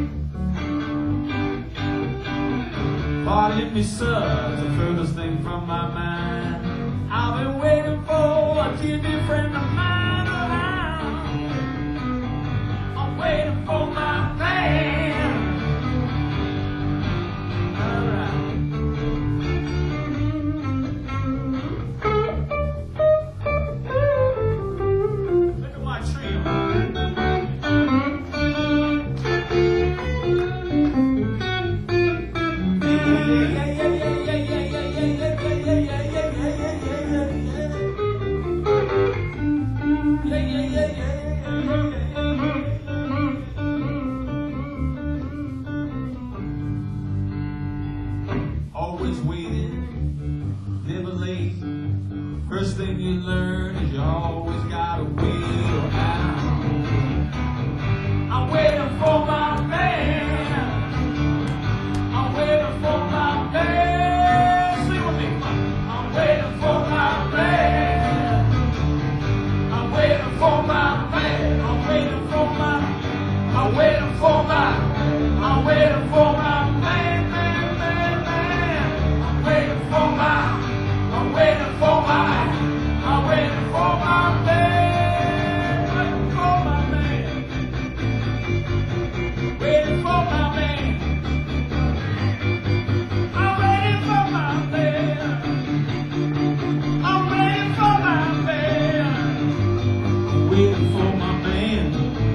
pardon me, sir, the furthest thing from my mind. I've been waiting for a dear friend of mine around. I'm waiting for my man. All right. always waiting, never late. First thing you learn is you always gotta wait around. I'm waiting for my man. I'm waiting for my man. Sing with me. I'm waiting for my man. I'm waiting for my man. I'm waiting for my. I'm waiting for my. I'm waiting for my man, man, man, man. I'm waiting for my. I'm waiting for my. I'm waiting for my man. Waiting for my man. Waiting for my man. I'm waiting for my man. I'm waiting for my man. I'm waiting for my man.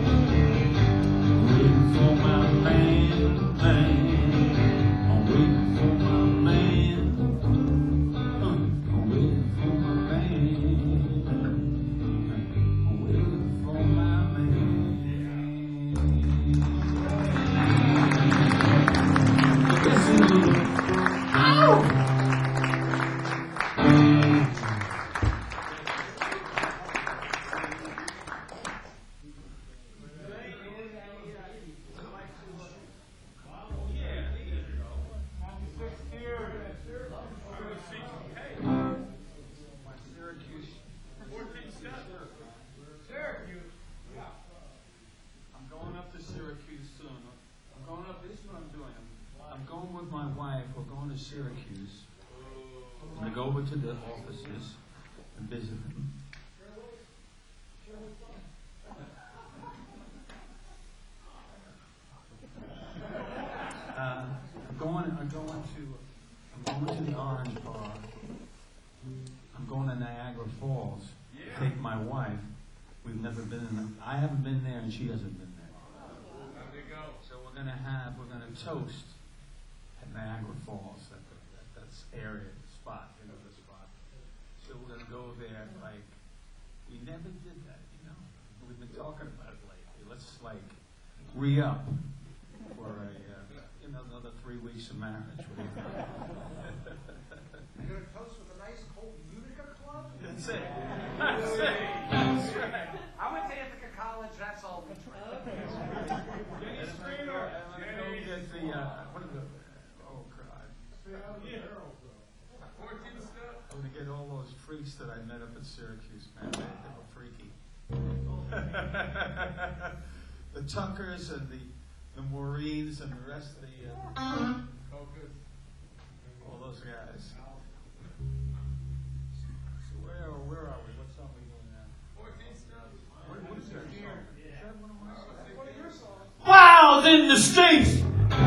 Waiting for my man, man. I'm waiting for my man. I'm waiting for my man. I'm waiting for my man. Listen. Ow! I'm going up to Syracuse soon. I'm going up. This is what I'm doing. I'm going with my wife. We're going to Syracuse. I'm going to go over to the offices and visit them. I'm going to the Orange Bar. I'm going to Niagara Falls to take my wife. We've never been in. I haven't been there, and she hasn't been there. So we're gonna toast at Niagara Falls. That's area, the spot, the spot. So we're gonna go there. Like we never did that, We've been talking about it lately. Let's re-up for another 3 weeks of marriage. You're going to toast with a nice cold Utica club? That's it. That's it. That's right. I went to Ithaca College, that's all we tried. Oh, God. I'm going to get all those freaks that I met up at Syracuse, man. They were freaky. The Tuckers and the Maureen's and the rest of the... all those guys. So where are we? What song are we doing now? 14 Steps. What is that song? Is that one of your songs? Wild in the streets!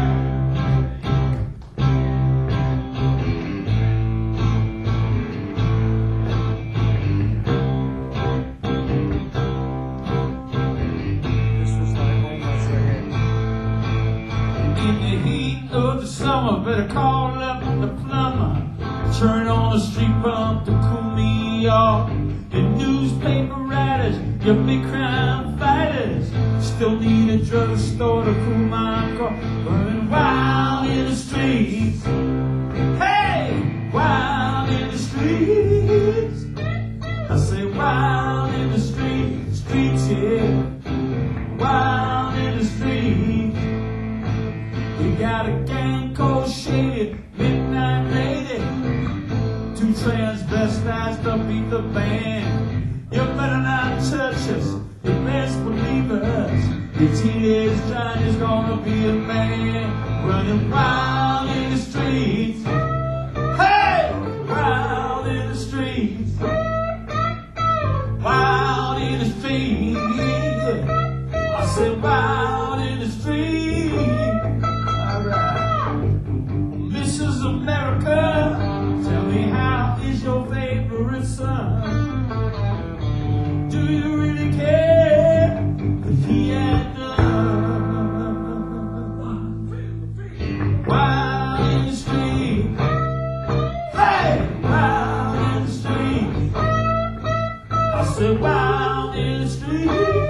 This was my home, that's right here. In the heat of the summer, better call up the plumber. Turn on the street pump to cool me off. The newspaper writers, your big crime fighters, still need a drugstore to cool my car. Burning wild in the streets. Hey, wild in the streets. I say wild in the streets, yeah. Wild in the streets. We got a gang called Shady, Midnight Lady. Two transvestites to beat the band. You better not touch us, you best believe us. Your teenage Johnny's gonna be a man. Running wild in the streets. Hey! Wild in the streets. Wild in the streets. I said wild in the streets. Mrs. America, tell me how is your favorite son? Do you really care if he had none? Wild in the street. Hey, wild in the street. I said wild in the street.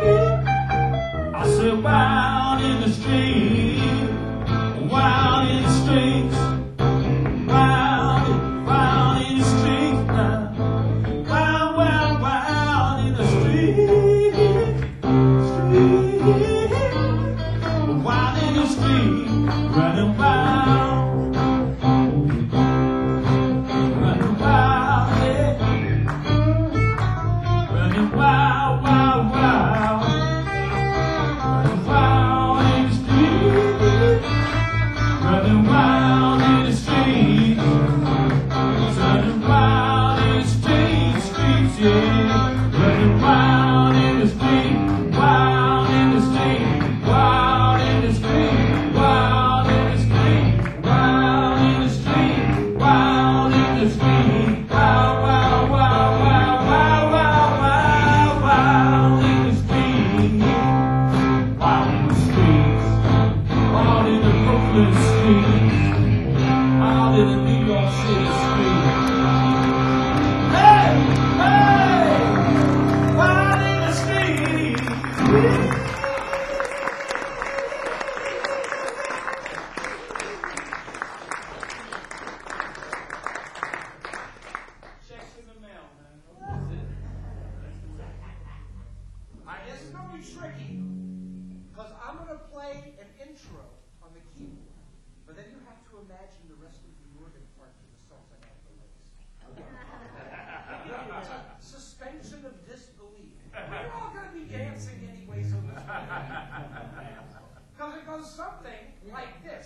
I said wild in the street. Wild in the streets. Wild out in the New York City street. Hey, hey, out in the street. Checks in the mail, man. This is going to be tricky, because I'm going to play an intro on the keyboard, but then you have to imagine the rest of the northern parts of the songs I have to list. It's a suspension of disbelief. We're all going to be dancing anyway, so this because it goes something like this.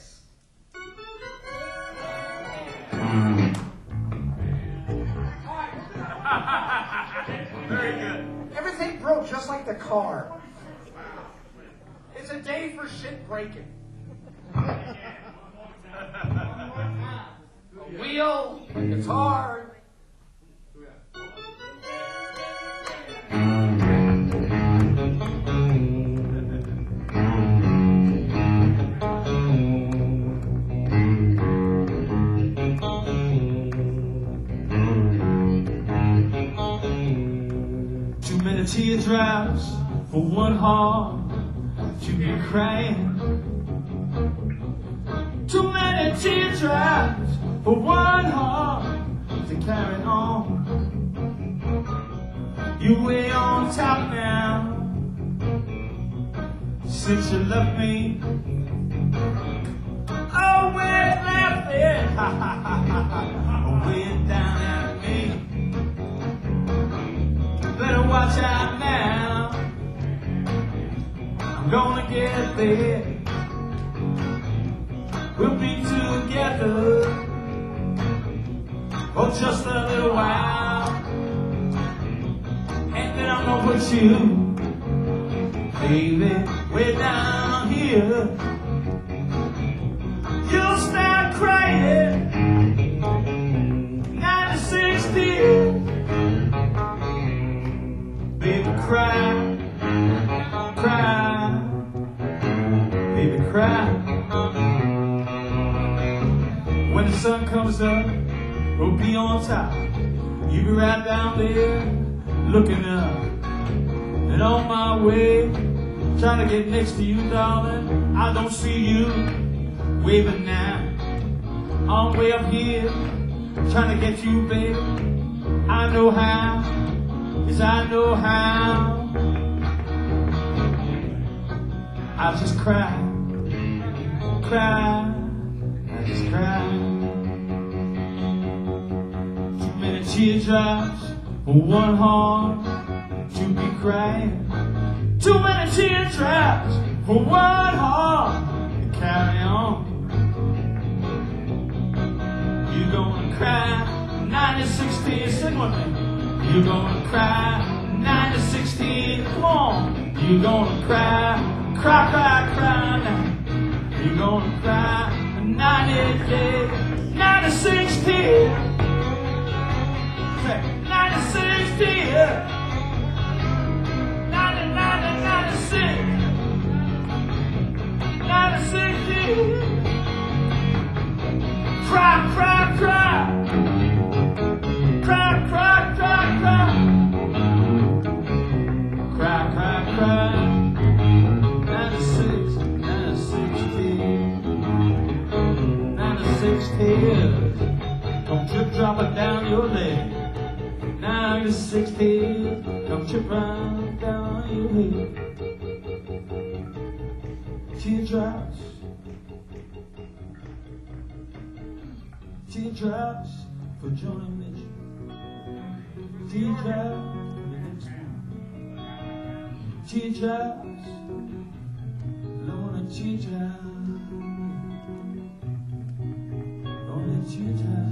Very good. Everything broke just like the car. It's a day for shit breaking. A wheel, a guitar. 2 minute teardrops for one heart to be crying. 2 many teardrops for one heart to carry on. You're way on top now since you left me. Always laughing, way down at me. Better watch out now, I'm gonna get there. We'll be together for just a little while, and then I'm gonna put you, baby, way down here. You'll start crying, 96 tears. Baby, cry, cry, baby, cry. When the sun comes up, we'll be on top. You be right down there, looking up. And on my way, trying to get next to you, darling. I don't see you waving now. I'm way up here, trying to get you, baby. I know how. Yes, I know how. I'll just cry, cry, I just cry. 2 many teardrops for one heart to be crying. 2 many teardrops for one heart to carry on. You're gonna cry 96 tears, sing with me. You're gonna cry 96 tears, come on. You're gonna cry, cry, cry, cry now. You're gonna cry 96 tears. Say 96 tears. 96. 96 tears. Cry, cry, cry. Cry, cry, cry, cry. Cry, cry, cry. 96 tears. 96 tears. Come drip dropping down your leg. 96 tears. Come dripping down your head. Teardrops. Teardrops for Joni Mitchell. Teardrops for the next one. Teardrops, lonely teardrops, lonely teardrops.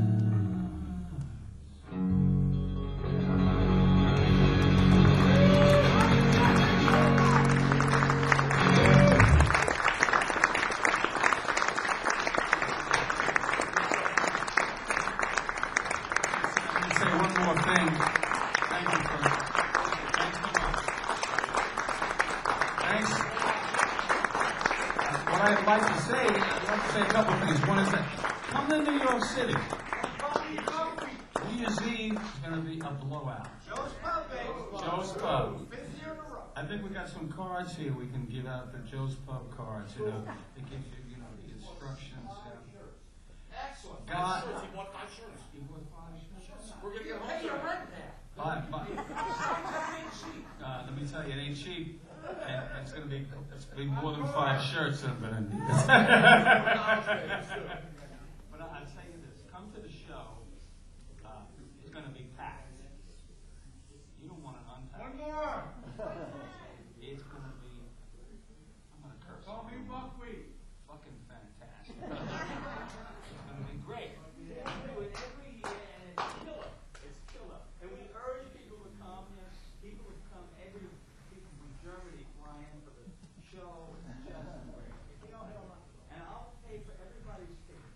City. New Year's Eve is going to be a blowout. Joe's Pub, baby. Joe's Pub. 5th year in a row. I think we got some cards here. We can give out the Joe's Pub cards. You know, it gives you, you know, the instructions. Excellent. God. You bought 5 shirts. You bought 5 shirts? We're going to get pay your rent now. Five. That ain't cheap. Let me tell you, it ain't cheap. And it's gonna be more than 5 shirts that I'm gonna need. But I'll tell you this: come to the show. It's gonna be packed. You don't want to unpack. One more. It's gonna be. I'm gonna curse. Call me buckwheat. Fucking fantastic. It's gonna be great. We do it every year, and it's killer. It's killer. And we urge people to come. People would come every. People from Germany flying for the show. It's just great. You know, and I'll pay for everybody's ticket.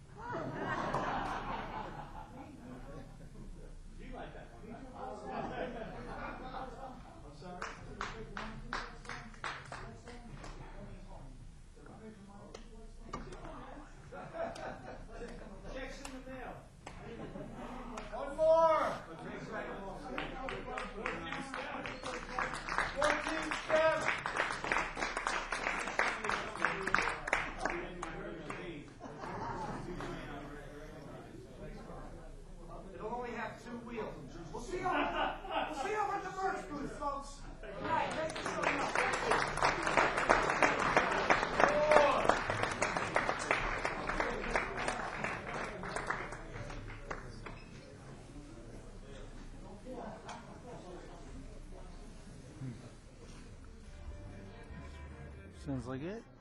You like that one? I'm sorry. Checks in the mail. One more. 14 steps. It'll only have 2 wheels. We'll see you at the merch booth, folks. All right, thank you so much. Sounds like it.